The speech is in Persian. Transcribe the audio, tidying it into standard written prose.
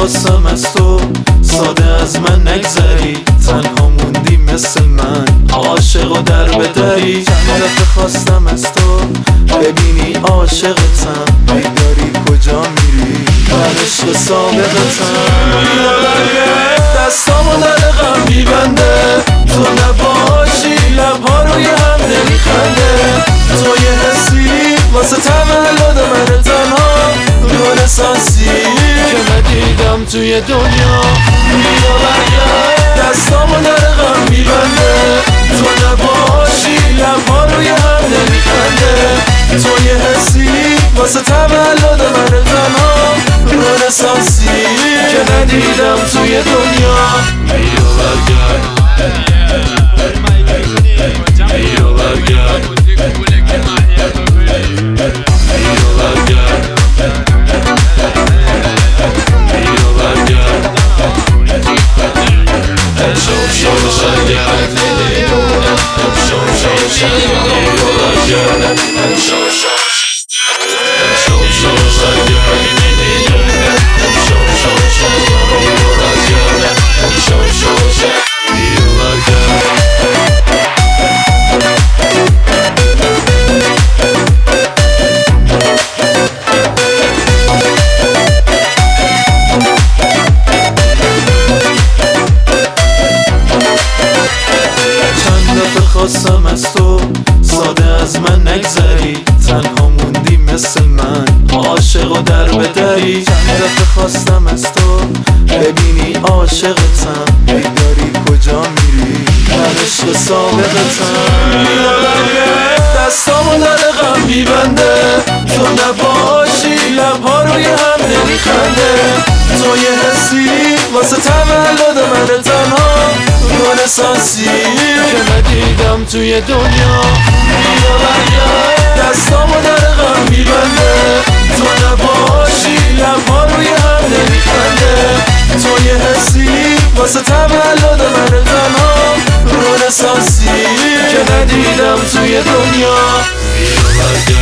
خواستم از تو ساده از من نگذری، تنها موندی مثل من عاشق و در بدری. چند دفعه خواستم از تو ببینی عاشقتم، بیداری کجا میری من عشق سابقتم. دستامو در غم میبنده تو نباشی، لبها روی هم نمیخنده. تو یه حسی واسه تولد من تنها رنسانسی که ندیدم توی دنیا. بیا برگرد دستامو در غم میبنده تو نباشی، لبها روی هم نمیخنده. تو یه حسی واسه تولد من تنها رنسانسی که ندیدم توی دنیا. بیا برگرد بیا برگرد خواستم از تو ساده از من نگذری، تنها موندی مثل من عاشق و در بدری. چند دفعه خواستم از تو ببینی عاشقتم، بیداری کجا میری من عشق سابقتم. دستامو در غم میبنده تو نباشی، لبها روی هم نمیخنده. تو یه حسی واسه تولد من تنها رنسانسی که ندیدم توی دنیا. بیا برگرد دستامو در غم میبنده تو نباشی، لبها روی هم نمیخنده. تو یه حسی واسه تولد من تنها رنسانسی که ندیدم توی دنیا. بیا برگرد